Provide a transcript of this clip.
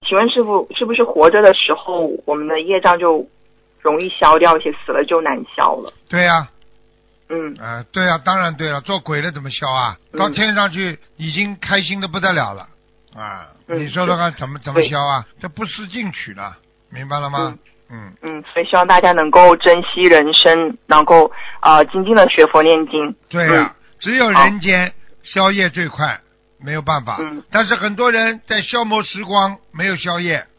请问师傅，是不是活着的时候我们的业障就容易消掉一些，死了就难消了？ 对呀、对呀、当然对了，做鬼了怎么消啊？到天上去已经开心的不得了了啊！你说说看，怎么消啊？这不思进取了，明白了吗？ 所以希望大家能够珍惜人生，能够精进的学佛念经。 对呀、只有人间消业最快，没有办法。但是很多人在消磨时光，没有消业，